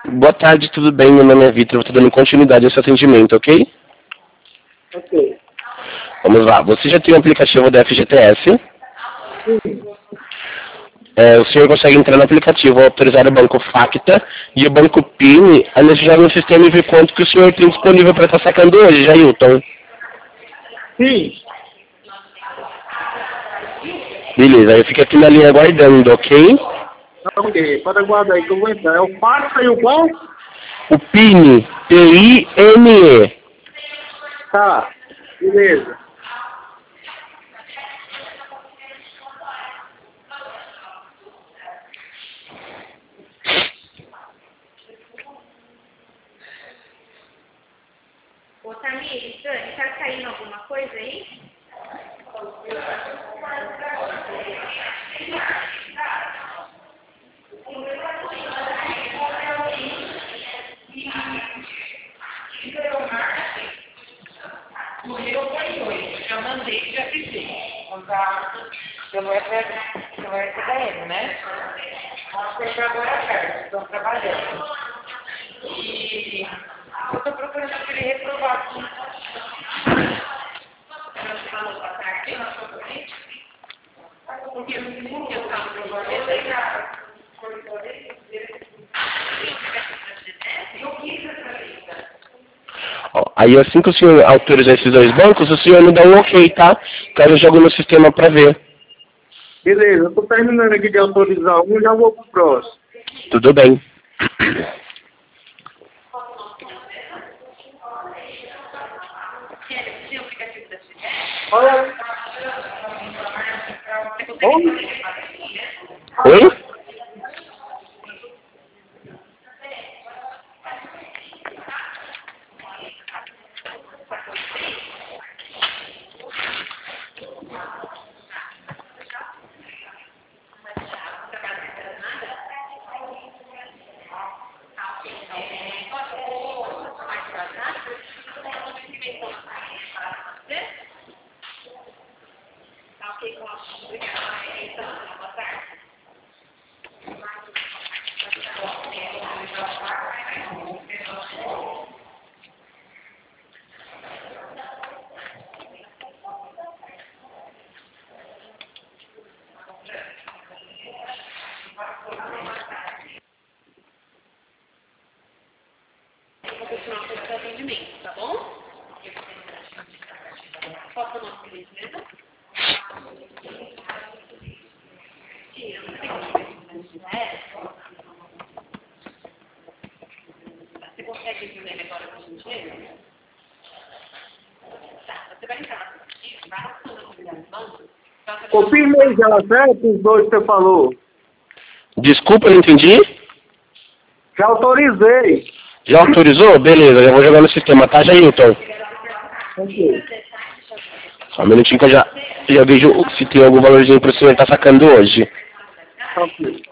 Boa tarde, tudo bem? Meu nome é Vitor, eu estou dando continuidade a esse atendimento, ok? Ok. Vamos lá, você já tem o aplicativo da FGTS? Sim. O senhor consegue entrar no aplicativo, autorizar o banco Facta e o banco PIN, aí nós joga no sistema e vê quanto que o senhor tem disponível para estar sacando hoje, Jailton. Sim. Beleza, eu fico aqui na linha aguardando, ok? Ok, pode aguardar aí que eu vou entrar. É o Facta e o qual? O PIN, P-I-N-E. Tá. Beleza. Ô, Tamires, Dani, tá caindo alguma coisa aí? Já mandei, já fiquei. Pelo SDM, né? Uma compradora aberta, estão trabalhando. E eu estou procurando aquele reprovado. Você falou boa tarde? Porque eu estava promovendo aí na corretoria. Eu quis essa lista. Aí assim que o senhor autorizar esses dois bancos, o senhor me dá um ok, tá? Que aí eu jogo no sistema para ver. Beleza, eu tô terminando aqui de autorizar um, já vou pro próximo. Tudo bem. Olha. Oi? Vou continuar com o seu atendimento, tá bom? Qual é o nosso cliente mesmo? Você consegue ver ele agora com o dinheiro? Tá, você vai entrar no aplicativo, vai na atividade do banco. Confirmei já, certo? Os dois que você falou. Desculpa, não entendi. Já autorizei. Já autorizou? Beleza, já vou jogar no sistema, tá, Jailton? Ok. Só um minutinho que eu já vejo se tem algum valorzinho para o senhor estar sacando hoje. Ok.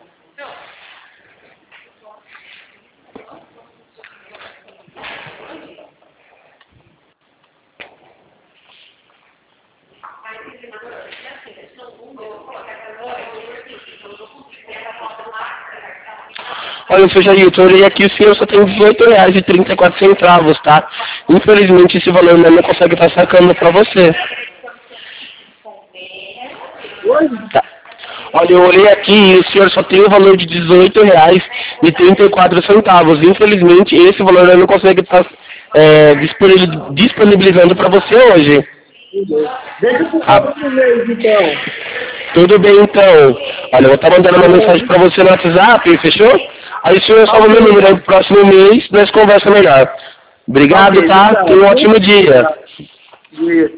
Olha, seu Jailton, eu olhei aqui, o senhor só tem R$18,34, tá? Infelizmente, esse valor não consegue estar sacando para você. Oi? Tá. Olha, eu olhei aqui e o senhor só tem o valor de R$18,34. Infelizmente, esse valor eu não consegue estar disponibilizando para você hoje. Deixa eu Ah, fazer no mês, então. tudo bem, então. Olha, eu vou estar mandando uma mensagem para você no WhatsApp, fechou? Aí o senhor salva meu número aí pro próximo mês, nós conversa melhor. Obrigado, Ok, tá? obrigado. Tenha um ótimo dia. Dia.